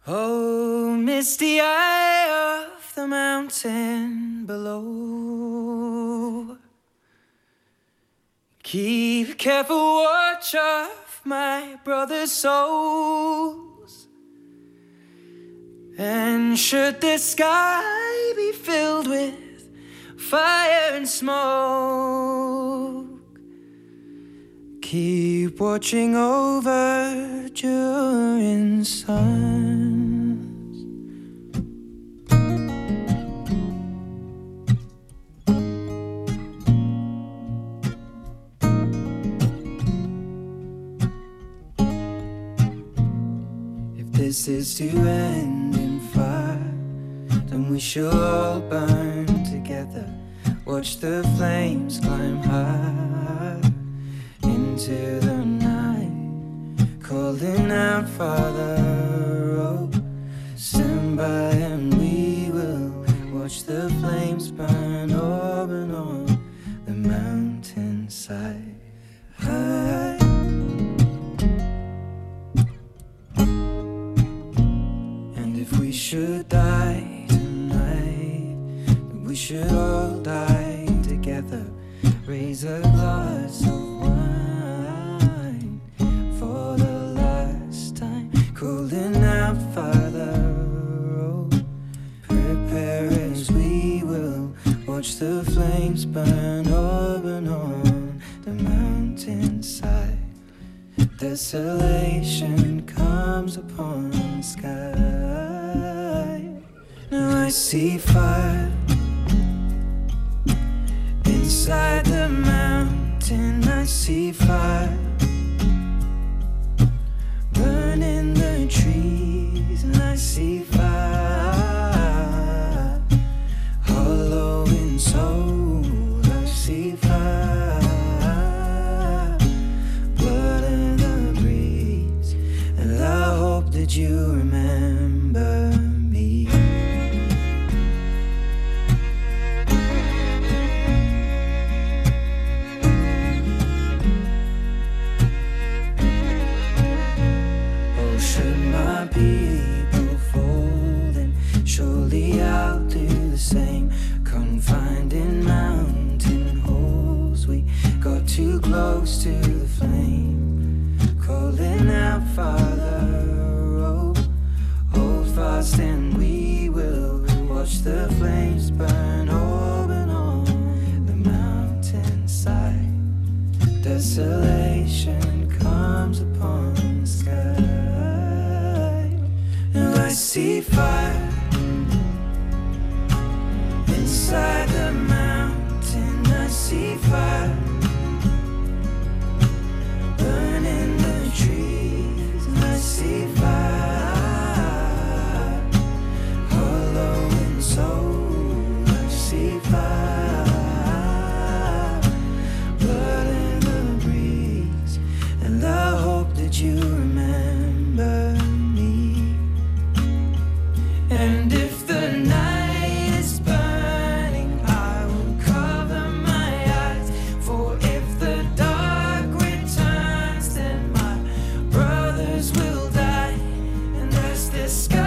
Oh, misty eye of the mountain below, keep careful watch of my brother's souls. And should the sky be filled with fire and smoke, keep watching over during suns. If this is to end in fire, then we shall all burn together. Watch the flames climb high into the night, calling out, Father, oh, stand by and we will watch the flames burn over and on the mountainside. And if we should die tonight, then we should all die together. Raise a glass of wine for the last time, calling out, Father, oh, prepare as we will watch the flames burn over and on the mountainside. Desolation comes upon the sky. Now I see fire inside the mountain. I see fire burning the trees, and I see fire hollow in soul. I see fire, blood in the breeze, and I hope that you remember me. Should my people fold, and surely I'll do the same. Confined in mountain holes, we got too close to the flame, calling out, Father, oh, hold fast and we will watch the flames burn over and on the mountainside. Desolation comes upon the sky. I see fire inside the mountain. I see fire burning the trees. I see fire hollow in soul. I see fire, blood in the breeze, and I hope that you remember. And if the night is burning, I will cover my eyes. For if the dark returns, then my brothers will die. And as the sky